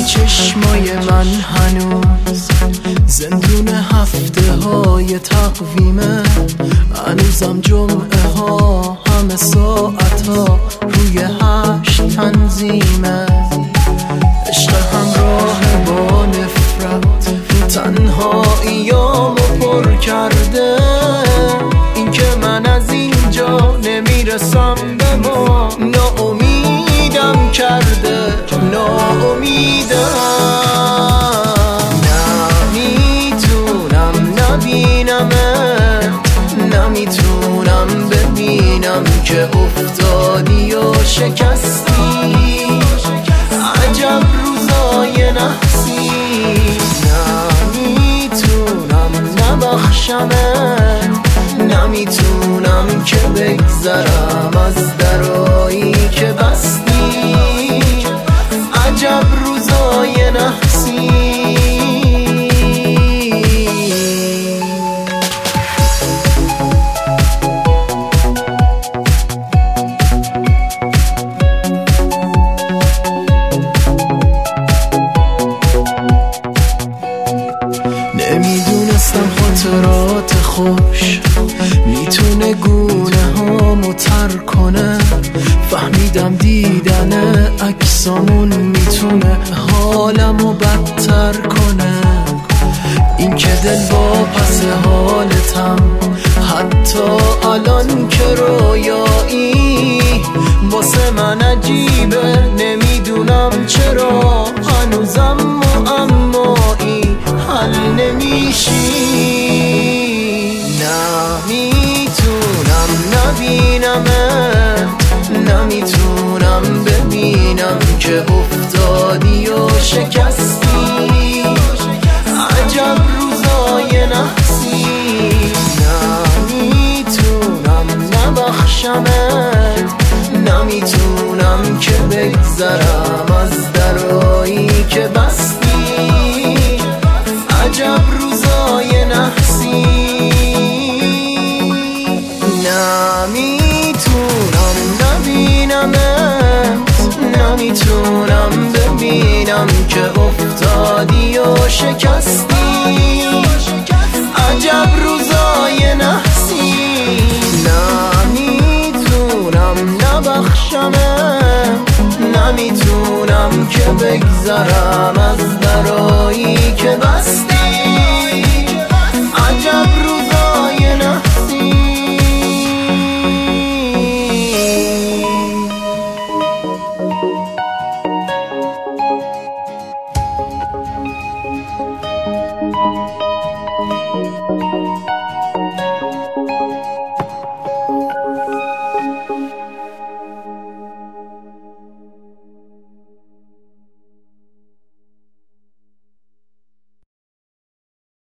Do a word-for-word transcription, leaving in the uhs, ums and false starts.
چشمای من هنوز زندون هفته های تقویمه، هنوزم جمعه ها همه ساعت ها روی هشت تنظیمه. عشق همراه با نفرت تنهاییامو پر کرده، این که من از اینجا نمیرسم به ما ناامیدم کرده، ناامیدم. نمیتونم نبینمت، نمیتونم ببینم که افتادی و شکستی، عجب روزای نحسی. نمیتونم نبخشمت، نمیتونم که بگذرم از درایی که بستی، عجب روزای نحسی. نمیدونستم خاطرات خوش میتونه گونه هامو تر کنه، فهمیدم دیدن عکسامون میتونه حالمو بدتر کنه. این که دل با پس حالتم حتی الان که رویایی، واسه من عجیبه نمیدونم چرا هنوزم معمایی حل نمیشی. نمیتونم نبینمت، نمیتونم ببینم که افتادی و شکستی، عجب روزای نحسی. نمیتونم نبخشمت، نمیتونم که بگذرم از درایی که بستی، عجب روزای نحسی. نمیتونم نبینمت، نمیتونم ببینم که افتادی و شکستی، عجب روزای نحسی. نمیتونم نبخشمت، نمیتونم که بگذرم از درایی که بستی،